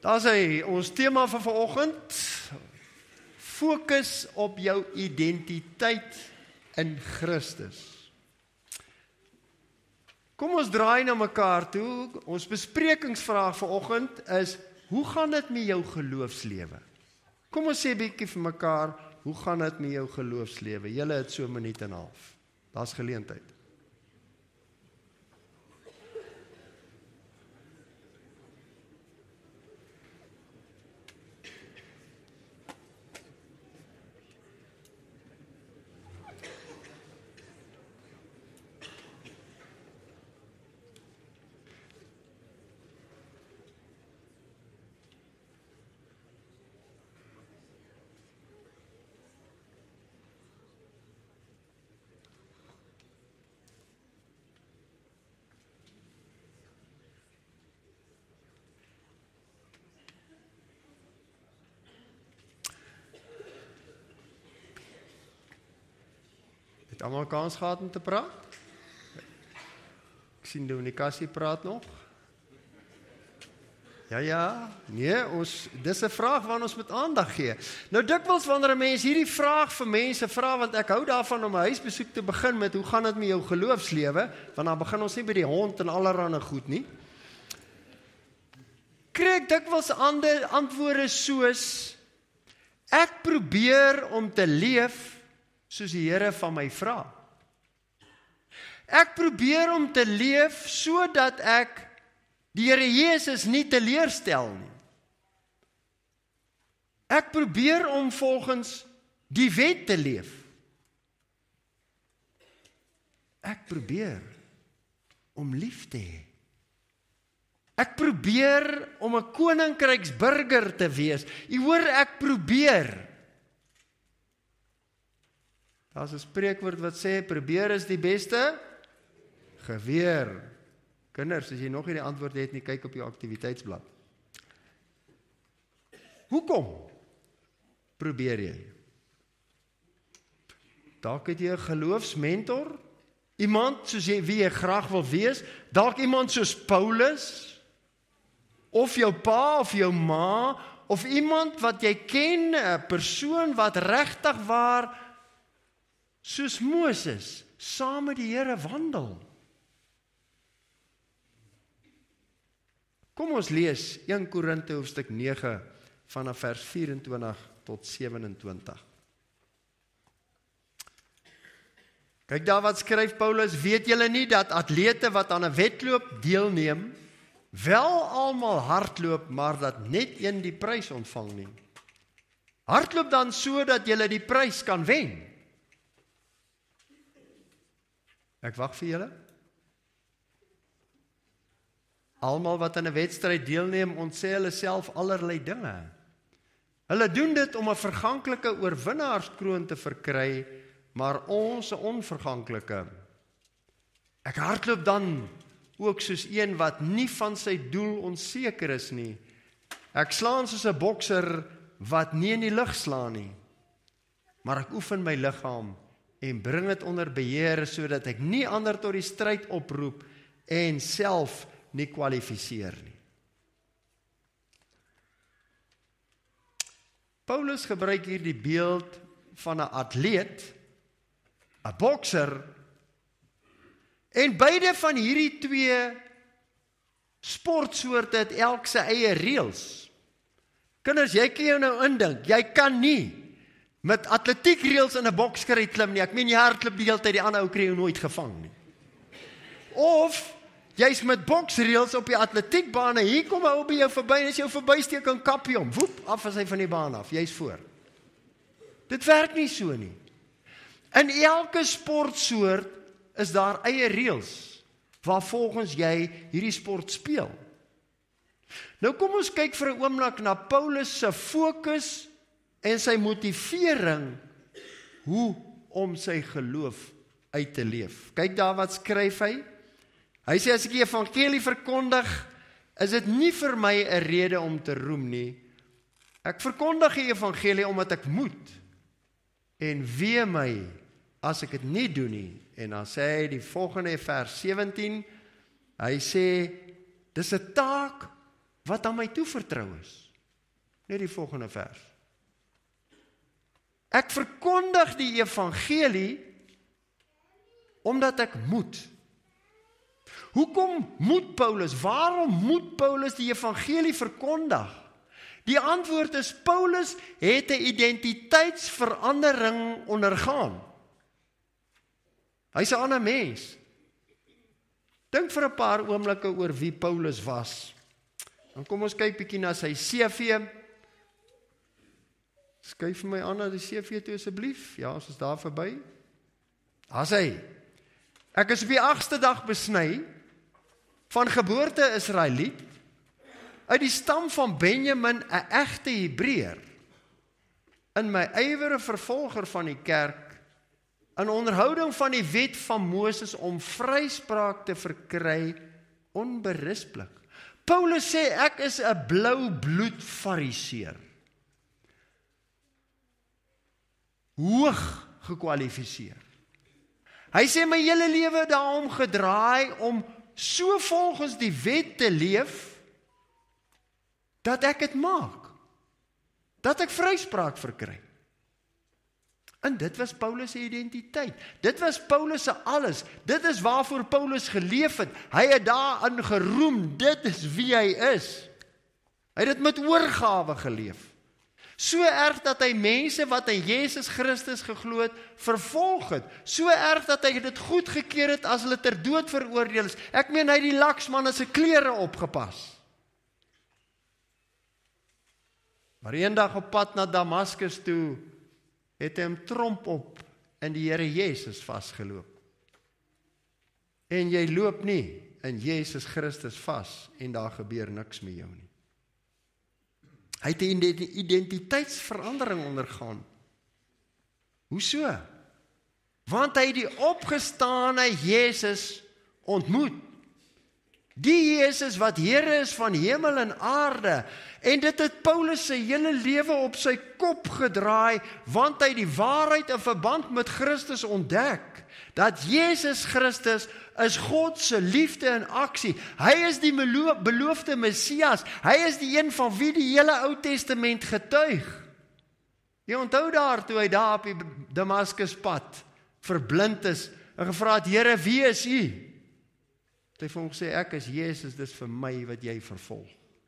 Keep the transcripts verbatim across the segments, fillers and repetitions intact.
Daar is hy, ons tema vir vanoggend. Fokus op jou identiteit in Christus. Kom ons draai na mekaar toe. Ons besprekingsvraag vanoggend is, hoe gaan dit met jou geloofslewe? Kom ons sê 'n bietjie vir mekaar, hoe gaan dit met jou geloofslewe? Julle het so 'n minuut en 'n half. Daar's geleentheid. Het almal kans gehad om te praat? Ek sien Dominikasie praat nog. Ja, ja, nee, ons, dis 'n vraag waaraan ons moet aandag gee. Nou dikwels wanneer 'n mens hierdie vraag vir mense vra, want ek hou daarvan om 'n huisbesoek te begin met, hoe gaan dit met jou geloofslewe? Want dan begin ons nie by die hond en allerhande goed nie. Kry ek dikwels ander antwoorde soos, ek probeer om te leef soos die Here van my vra. Ek probeer om te leef sodat ek die Here Jesus nie teleurstel nie. Ek probeer om volgens die wet te leef. Ek probeer om lief te hê. Ek probeer om 'n koninkryksburger te wees. U hoor, ek probeer. Daar's 'n spreekwoord wat sê, probeer is die beste geweer. Kinders, as jy nog nie die antwoord het nie, kyk op jou aktiwiteitsblad. Hoekom probeer jy? Dalk het jy 'n geloofsmentor, iemand soos jy wie jy graag wil wees, dalk iemand soos Paulus, of jou pa of jou ma, of iemand wat jy ken, 'n persoon wat regtig waar soos Moses, saam met die Here wandel. Kom ons lees Eerste Korinte hoofstuk nege vanaf vers vyf-en-twintig tot sewe-en-twintig. Kyk daar wat skryf Paulus, weet julle nie dat atlete wat aan 'n wedloop deelneem, wel almal hardloop, maar dat net een die prys ontvang nie. Hardloop dan so dat julle die prys kan wen. Ek wag vir julle. Almal wat aan 'n wedstryd deelneem, ontsê hulle self allerlei dinge. Hulle doen dit om 'n verganklike oorwinnaarskroon te verkry, maar ons 'n onverganklike. Ek hardloop dan ook soos een wat nie van sy doel onseker is nie. Ek slaan soos 'n bokser wat nie in die lug slaan nie. Maar ek oefen my liggaam en bring dit onder beheer, sodat ek nie ander tot die stryd oproep en self nie kwalifiseer nie. Paulus gebruik hier die beeld van 'n atleet, 'n bokser, en beide van hierdie twee sportsoorte het elk sy eie reëls. Kinders, jy kan jou nou indink, jy kan nie met atletiek reëls in 'n bokskry klim nie. Ek meen jy hardloop die hele tyd, die ander ou kry jou nooit gevang nie. Of jy's met boksreëls op die atletiekbaan, hier kom 'n ou by jou verby en as jy jou verbysteek en kap jy hom. Woep, af is hy van die baan af. Jy's voor. Dit werk nie so nie. In elke sportsoort is daar eie reëls waarvolgens jy hierdie sport speel. Nou kom ons kyk vir 'n oomblik na Paulus se fokus en sy motivering hoe om sy geloof uit te leef. Kyk daar wat skryf hy. Hy sê, as ek die evangelie verkondig, is dit nie vir my 'n rede om te roem nie. Ek verkondig die evangelie omdat ek moet. En wee my as ek dit nie doen nie. En dan sê hy die volgende vers sewentien, hy sê, dis 'n taak wat aan my toevertrou is. Net die volgende vers. Ek verkondig die evangelie omdat ek moet. Hoekom moet Paulus? Waarom moet Paulus die evangelie verkondig? Die antwoord is, Paulus het 'n identiteitsverandering ondergaan. Hy's 'n ander mens. Dink vir 'n paar oomblikke oor wie Paulus was. Dan kom ons kyk bietjie na sy C V. Skuif vir my aan na die C V toe asseblief. Ja, ons is daar verby. Daar sê hy, ek is op die agste dag besny, van geboorte Israeliet, uit die stam van Benjamin, 'n egte Hebreër, in my ywere vervolger van die kerk, in onderhouding van die wet van Moses om vryspraak te verkry, onberisplik. Paulus sê, ek is 'n blou bloed fariseer. Hoog gekwalifiseer. Hy sê, my hele lewe daarom gedraai om so volgens die wet te leef, dat ek het maak. Dat ek vryspraak verkry. En dit was Paulus se identiteit. Dit was Paulus se alles. Dit is waarvoor Paulus geleef het. Hy het daarin geroem. Dit is wie hy is. Hy het dit met oorgawe geleef. So erg dat hy mense wat in Jesus Christus geglo het, vervolg het. So erg dat hy dit goed gekeer het as hulle ter dood veroordeel is. Ek meen, hy het die laksman se klere opgepas. Maar eendag op pad na Damaskus toe, het hy hom tromp op in die Here Jesus vasgeloop. En jy loop nie in Jesus Christus vas en daar gebeur niks met jou nie. Hy het 'n identiteitsverandering ondergaan. Hoeso? Want hy het die opgestane Jesus ontmoet. Die Jesus wat Here is van hemel en aarde. En dit het Paulus sy hele lewe op sy kop gedraai, want hy die waarheid in verband met Christus ontdek. Dat Jesus Christus is God se liefde in aksie. Hy is die beloofde Messias. Hy is die een van wie die hele Ou Testament getuig. Jy onthou daar toe hy daar op die Damaskuspad verblind is en gevra het, Here, wie is U? Het hy vir hom gesê, ek is Jesus, dis vir my wat jy vervolg.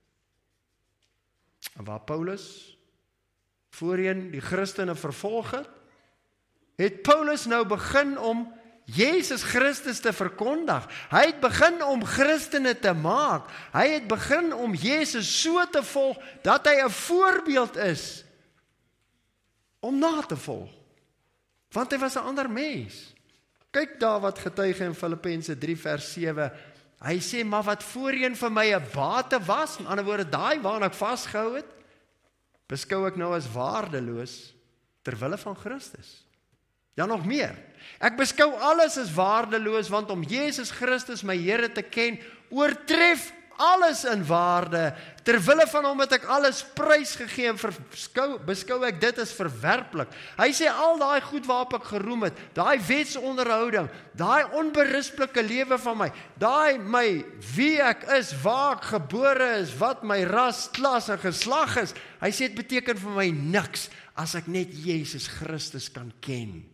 En waar Paulus voorheen die Christene vervolg het, het Paulus nou begin om Jesus Christus te verkondig. Hy het begin om Christene te maak. Hy het begin om Jesus so te volg, dat hy 'n voorbeeld is om na te volg. Want hy was 'n ander mens. Kyk daar wat getuig in Filippense drie vers sewe. Hy sê, maar wat voorheen vir my 'n bate was, in ander woorde, daai waarna ek vasgehou het, beskou ek nou as waardeloos ter wille van Christus. Ja, nog meer. Ek beskou alles as waardeloos, want om Jesus Christus my Here te ken, oortref alles in waarde. Ter wille van hom het ek alles prys gegee en beskou, beskou ek dit as verwerplik. Hy sê al daai goed waarop ek geroem het, daai wetsonderhouding, daai onberispelike lewe van my, daai my wie ek is, waar ek gebore is, wat my ras, klas en geslag is. Hy sê dit beteken vir my niks as ek net Jesus Christus kan ken.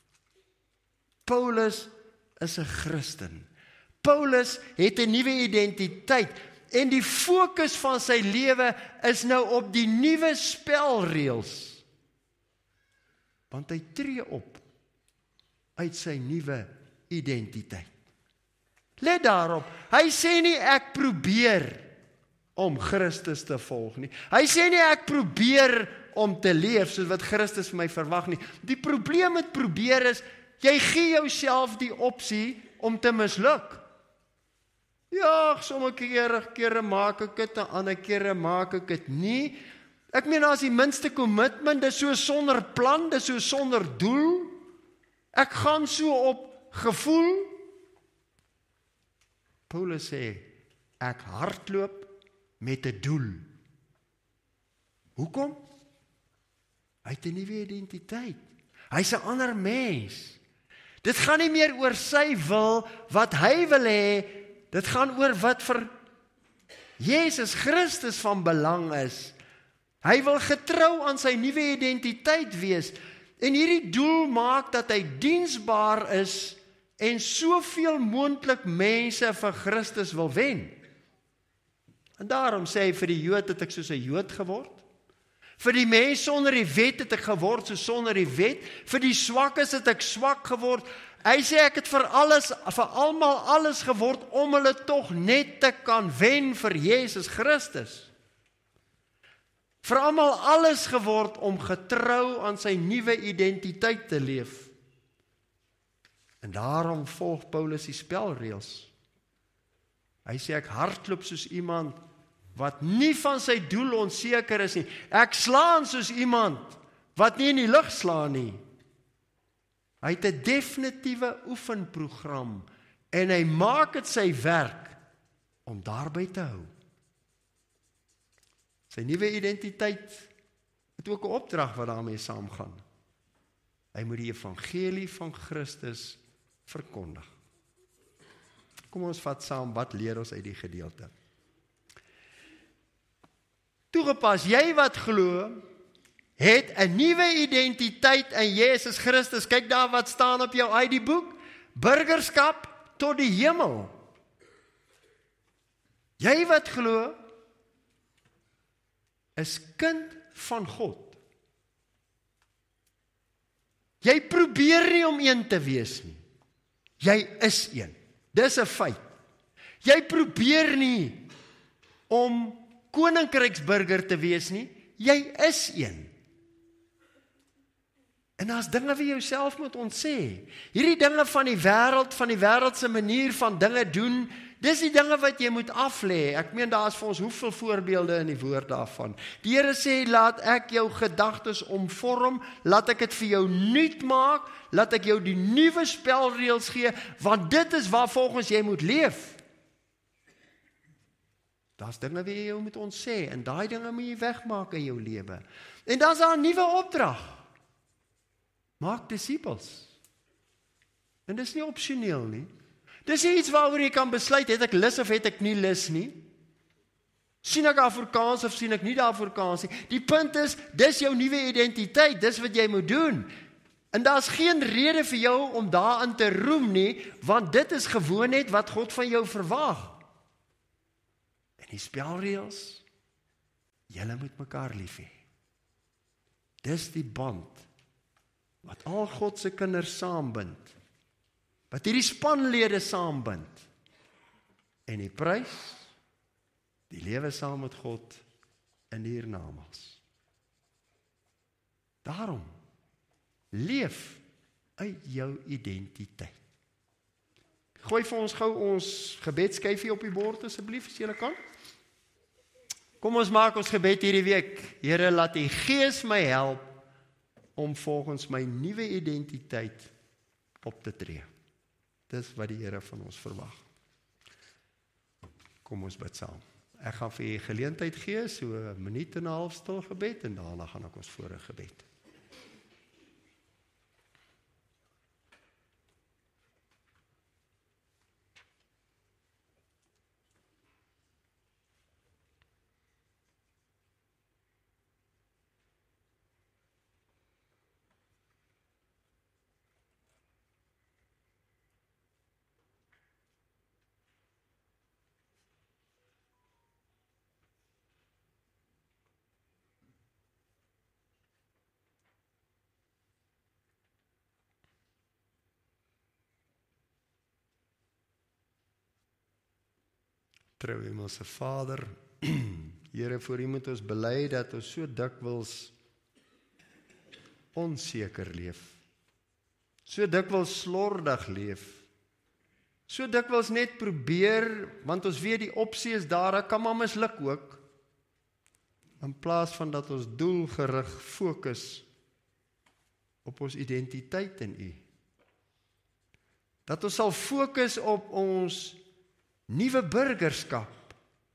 Paulus is 'n Christen. Paulus het 'n nuwe identiteit en die fokus van sy lewe is nou op die nuwe spelreëls. Want hy tree op uit sy nuwe identiteit. Let daarop, hy sê nie ek probeer om Christus te volg nie. Hy sê nie ek probeer om te leef soos wat Christus vir my verwag nie. Die probleem met probeer is, jy gee jouself die opsie om te misluk. Ja, sommige kere, kere maak ek dit, en ander kere maak ek dit nie. Ek meen, as die minste commitment, dis so sonder plan, dis so sonder doel. Ek gaan so op gevoel. Paulus sê, ek hardloop met 'n doel. Hoekom? Hy het 'n nuwe identiteit. Hy's 'n ander mens. Dit gaan nie meer oor sy wil, wat hy wil hê, dit gaan oor wat vir Jesus Christus van belang is. Hy wil getrou aan sy nuwe identiteit wees. En hierdie doel maak dat hy diensbaar is en soveel moontlik mense vir Christus wil wen. En daarom sê hy vir die Jood het ek soos 'n Jood geword. Vir die mens sonder die wet het ek geword soos sonder die wet. Vir die swakkes het ek swak geword. Hy sê ek het vir alles, vir almal alles geword om hulle tog net te kan wen vir Jesus Christus. Vir almal alles geword om getrou aan sy nuwe identiteit te leef. En daarom volg Paulus die spelreëls. Hy sê ek hardloop soos iemand wat nie van sy doel onseker is nie. Ek slaan soos iemand wat nie in die lug slaan nie. Hy het 'n definitiewe oefenprogram en hy maak dit sy werk om daarby te hou. Sy nuwe identiteit het ook 'n opdrag wat daarmee saamgaan. Hy moet die evangelie van Christus verkondig. Kom ons vat saam, wat leer ons uit die gedeelte? Toegepas, jy wat glo, het 'n nuwe identiteit in Jesus Christus. Kyk daar wat staan op jou I D-boek. Burgerskap tot die hemel. Jy wat glo, is kind van God. Jy probeer nie om een te wees nie. Jy is een. Dis 'n feit. Jy probeer nie om koninkryksburger te wees nie. Jy is een. En as dinge wat jy jouself moet ontsê. Hierdie dinge van die wêreld, van die wêreldse manier van dinge doen, dis die dinge wat jy moet aflê. Ek meen daar is vir ons hoeveel voorbeelde in die woord daarvan. Die Here sê, laat ek jou gedagtes omvorm, laat ek dit vir jou nuut maak, laat ek jou die nuwe spelreëls gee, want dit is waar volgens jy moet leef. Daar's dinge wat jy jou moet ontsê, en daai dinge moet jy wegmaak in jou lewe. En dan is daar 'n nuwe opdrag. Maak disippels. En dis nie opsioneel nie. Dis nie iets waaroor jy kan besluit, het ek lus of het ek nie lus nie. Sien ek Afrikaans of sien ek nie Afrikaans nie. Die punt is, dis jou nuwe identiteit, dis wat jy moet doen. En daar's geen rede vir jou om daarin te roem nie, want dit is gewoon net wat God van jou verwag. En die spelreëls, julle moet mekaar lief hê. Dis die band wat al God se kinders saambind. Wat hierdie spanlede saambind. En die prys, die lewe saam met God in die hiernamaals. Daarom, leef uit jou identiteit. Gooi vir ons gou ons gebedskyfie op die bord asseblief, as julle kan. Kom ons maak ons gebed hierdie week. Here, laat die Gees my help om volgens my nuwe identiteit op te tree. Dis wat die Here van ons verwag. Kom ons bid saam. Ek gaan vir u geleentheid gee, so 'n minuut en 'n half stil gebed, en daarna gaan ek ons voor 'n gebed. Trou Hemelse Vader, Here, voor U moet ons bely dat ons so dikwels onseker leef, so dikwels slordig leef, so dikwels net probeer, want ons weet die opsie is daar, ek kan maar misluk ook, in plaas van dat ons doelgerig fokus op ons identiteit in U. Dat ons sal fokus op ons nuwe burgerskap.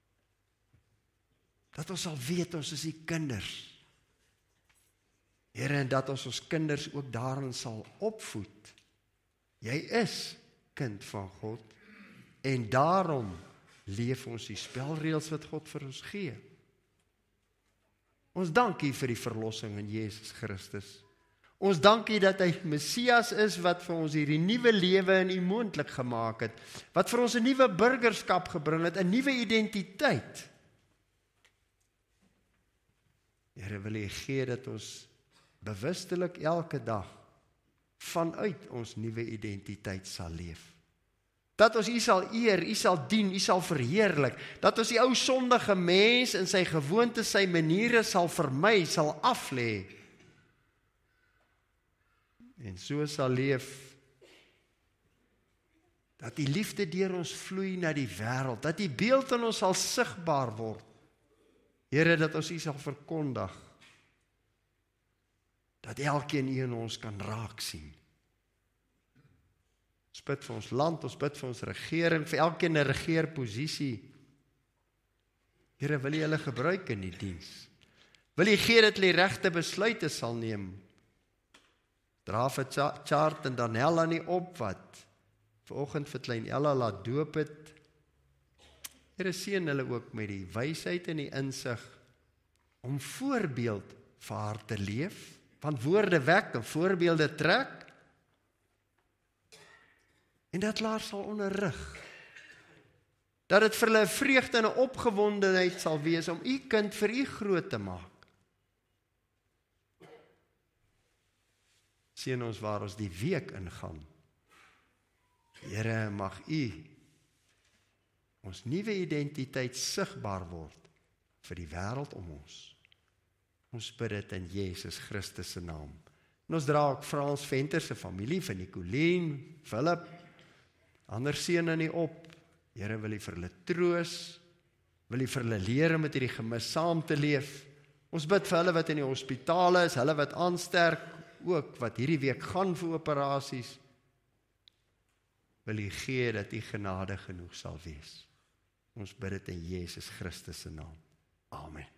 Dat ons sal weet ons is die kinders. Here, en dat ons ons kinders ook daarin sal opvoed. Jy is kind van God en daarom leef ons die spelreëls wat God vir ons gee. Ons dank U vir die verlossing in Jesus Christus. Ons dank U dat hy Messias is wat vir ons hierdie nuwe lewe in U moontlik gemaak het, wat vir ons 'n nuwe burgerskap gebring het, 'n nuwe identiteit. Here, wil U gee dat ons bewustelik elke dag vanuit ons nuwe identiteit sal leef. Dat ons U sal eer, U sal dien, U sal verheerlik, dat ons die ou sondige mens in sy gewoontes, sy maniere sal vermy, sal aflê, en so sal leef, dat die liefde deur ons vloei na die wêreld, dat die beeld in ons sal sigbaar word. Here, dat ons U sal verkondig, dat elkeen U in ons kan raak sien. Ons bid vir ons land, ons bid vir ons regering, vir elkeen 'n regeerposisie. Here, wil U hulle gebruik in die diens? Wil U gee dat hulle die regte besluite sal neem? Dra vir Chart en Danel aan die op wat vanoggend vir klein Ella laat doop het. Here, seën hulle ook met die wysheid en die insig om voorbeeld vir haar te leef, want woorde wek en voorbeelde trek, en dat hulle haar sal onderrig, dat dit vir hulle 'n vreugde en 'n opgewondenheid sal wees om U kind vir U groot te maak. Seën ons waar ons die week ingaan. Here, mag U ons nuwe identiteit sigbaar word vir die wêreld om ons. Ons bid dit in Jesus Christus se naam. En ons dra ook Frans Venter se familie, vir Nicolien, Philip, ander seun in die op. Here, wil U vir hulle troos, wil U vir hulle leer om met hierdie gemis saam te leef. Ons bid vir hulle wat in die hospitale is, hulle wat aansterk, ook wat hierdie week gaan vir operasies. Wil U gee dat U genade genoeg sal wees. Ons bid dit in Jesus Christus se naam. Amen.